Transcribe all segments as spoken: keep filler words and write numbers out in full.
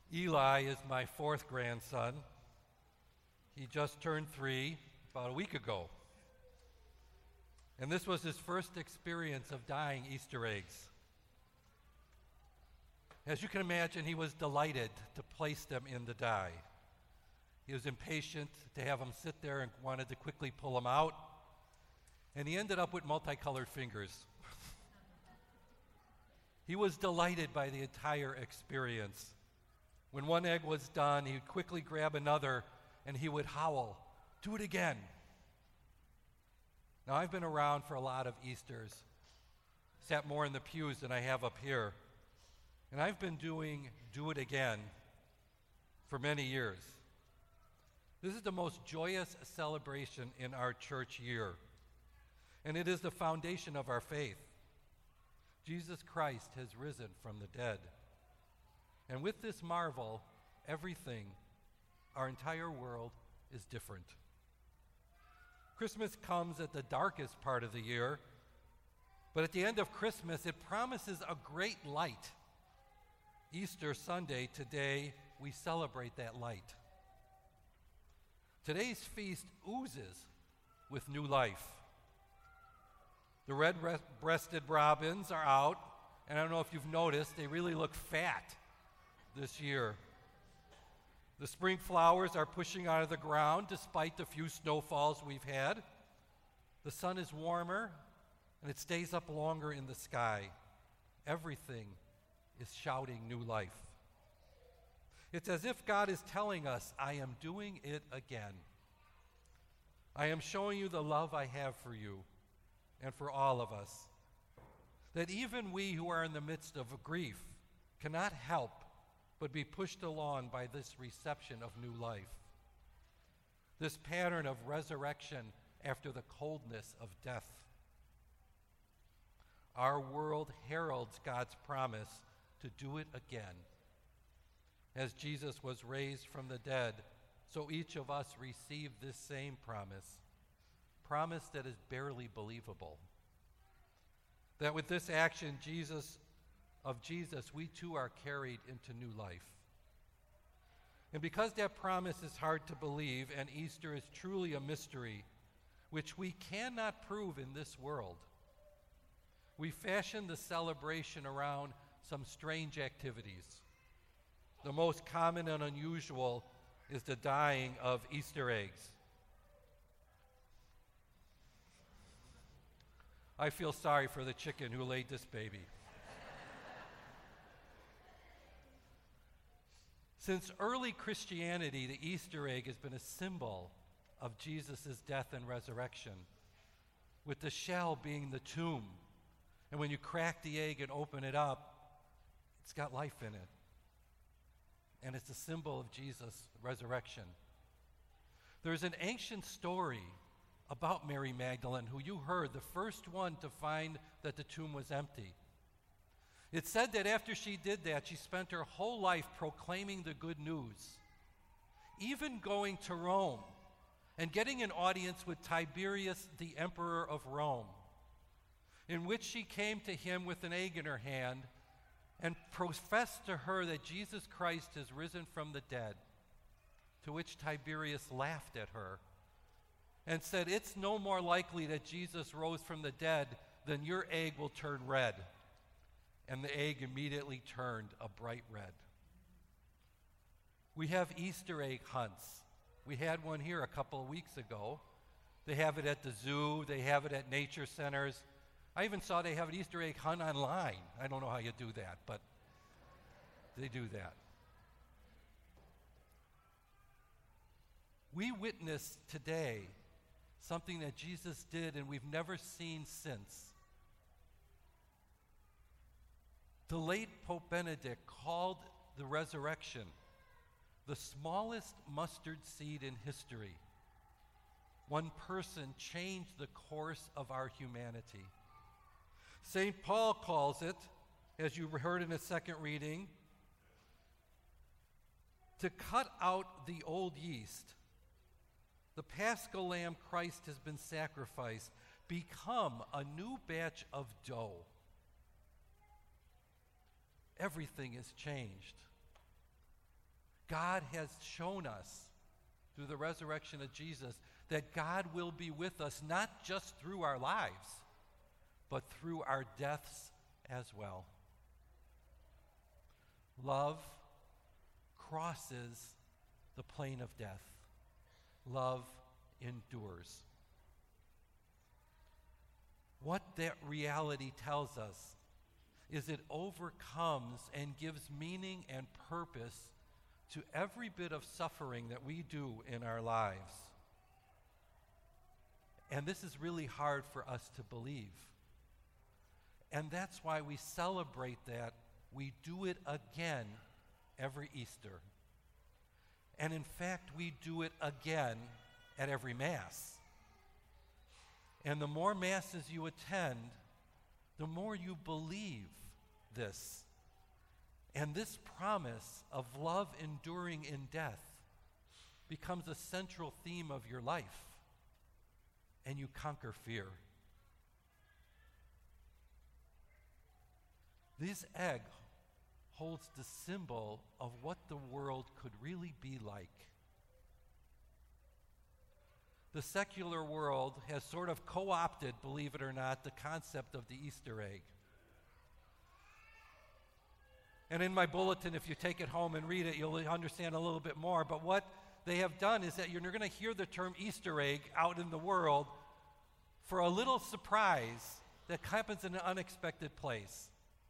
Eli is my fourth grandson. He just turned three about a week ago. And this was his first experience of dyeing Easter eggs. As you can imagine, he was delighted to place them in the dye. He was impatient to have them sit there and wanted to quickly pull them out. And he ended up with multicolored fingers. He was delighted by the entire experience. When one egg was done, he would quickly grab another and he would howl, "Do it again." Now, I've been around for a lot of Easters, sat more in the pews than I have up here, and I've been doing Do It Again for many years. This is the most joyous celebration in our church year, and it is the foundation of our faith. Jesus Christ has risen from the dead. And with this marvel, everything, our entire world, is different. Christmas comes at the darkest part of the year, but at the end of Christmas, it promises a great light. Easter Sunday, today, we celebrate that light. Today's feast oozes with new life. The red-breasted robins are out, and I don't know if you've noticed, they really look fat this year. The spring flowers are pushing out of the ground despite the few snowfalls we've had. The sun is warmer, and it stays up longer in the sky. Everything is shouting new life. It's as if God is telling us, "I am doing it again. I am showing you the love I have for you and for all of us. That even we who are in the midst of grief cannot help but be pushed along by this reception of new life. This pattern of resurrection after the coldness of death. Our world heralds God's promise to do it again. As Jesus was raised from the dead, so each of us receive this same promise, promise that is barely believable. That with this action, Jesus of Jesus, we too are carried into new life. And because that promise is hard to believe, and Easter is truly a mystery, which we cannot prove in this world, we fashion the celebration around some strange activities. The most common and unusual is the dyeing of Easter eggs. I feel sorry for the chicken who laid this baby. Since early Christianity, the Easter egg has been a symbol of Jesus' death and resurrection, with the shell being the tomb. And when you crack the egg and open it up, it's got life in it. And it's a symbol of Jesus' resurrection. There's an ancient story about Mary Magdalene, who you heard, the first one to find that the tomb was empty. It said that after she did that, she spent her whole life proclaiming the good news, even going to Rome and getting an audience with Tiberius, the emperor of Rome, in which she came to him with an egg in her hand and professed to her that Jesus Christ has risen from the dead, to which Tiberius laughed at her and said, "It's no more likely that Jesus rose from the dead than your egg will turn red." And the egg immediately turned a bright red. We have Easter egg hunts. We had one here a couple of weeks ago. They have it at the zoo. They have it at nature centers. I even saw they have an Easter egg hunt online. I don't know how you do that, but they do that. We witness today something that Jesus did and we've never seen since. The late Pope Benedict called the resurrection the smallest mustard seed in history. One person changed the course of our humanity. Saint Paul calls it, as you heard in a second reading, to cut out the old yeast. The Paschal Lamb Christ has been sacrificed. Become a new batch of dough. Everything is changed. God has shown us through the resurrection of Jesus that God will be with us not just through our lives, but through our deaths as well. Love crosses the plane of death. Love endures. What that reality tells us is it overcomes and gives meaning and purpose to every bit of suffering that we do in our lives. And this is really hard for us to believe. And that's why we celebrate that. We do it again every Easter. And in fact, we do it again at every Mass. And the more Masses you attend, the more you believe this. And this promise of love enduring in death becomes a central theme of your life, and you conquer fear. This egg holds the symbol of what the world could really be like. The secular world has sort of co-opted, believe it or not, the concept of the Easter egg. And in my bulletin, if you take it home and read it, you'll understand a little bit more. But what they have done is that you're going to hear the term Easter egg out in the world for a little surprise that happens in an unexpected place.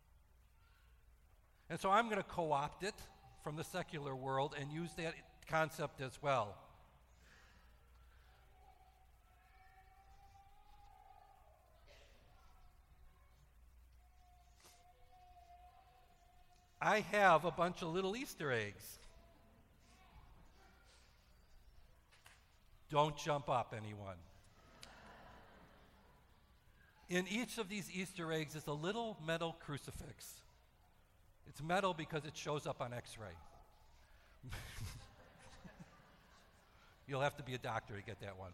And so I'm going to co-opt it from the secular world and use that concept as well. I have a bunch of little Easter eggs. Don't jump up, anyone. In each of these Easter eggs is a little metal crucifix. It's metal because it shows up on X-ray. You'll have to be a doctor to get that one.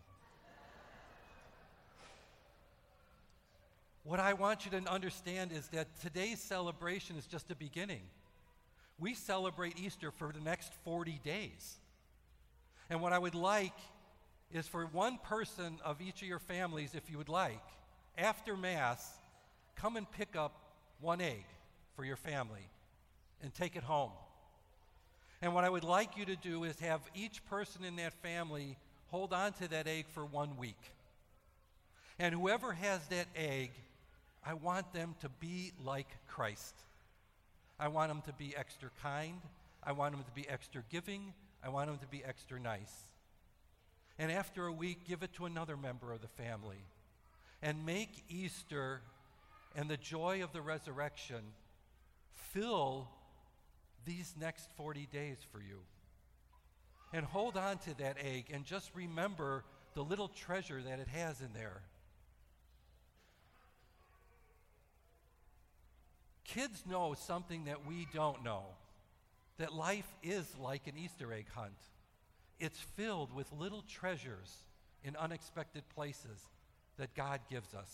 What I want you to understand is that today's celebration is just a beginning. We celebrate Easter for the next forty days. And what I would like is for one person of each of your families, if you would like, after Mass, come and pick up one egg for your family and take it home. And what I would like you to do is have each person in that family hold on to that egg for one week. And whoever has that egg, I want them to be like Christ. I want them to be extra kind. I want them to be extra giving. I want them to be extra nice. And after a week, give it to another member of the family. And make Easter and the joy of the resurrection fill these next forty days for you. And hold on to that egg and just remember the little treasure that it has in there. Kids know something that we don't know, that life is like an Easter egg hunt. It's filled with little treasures in unexpected places that God gives us.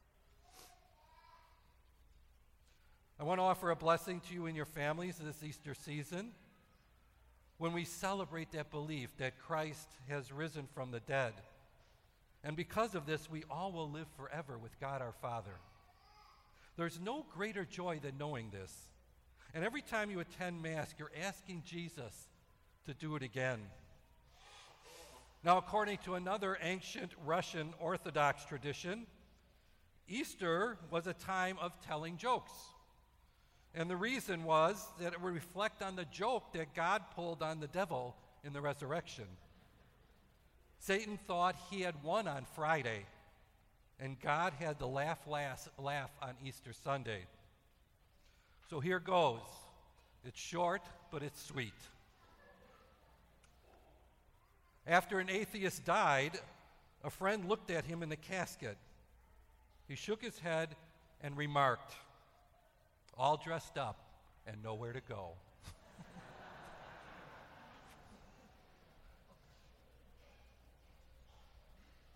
I want to offer a blessing to you and your families this Easter season when we celebrate that belief that Christ has risen from the dead. And because of this, we all will live forever with God our Father. There's no greater joy than knowing this. And every time you attend Mass, you're asking Jesus to do it again. Now, according to another ancient Russian Orthodox tradition, Easter was a time of telling jokes. And the reason was that it would reflect on the joke that God pulled on the devil in the resurrection. Satan thought he had won on Friday, and God had to laugh, laugh, laugh on Easter Sunday. So here goes. It's short, but it's sweet. After an atheist died, a friend looked at him in the casket. He shook his head and remarked, "All dressed up and nowhere to go."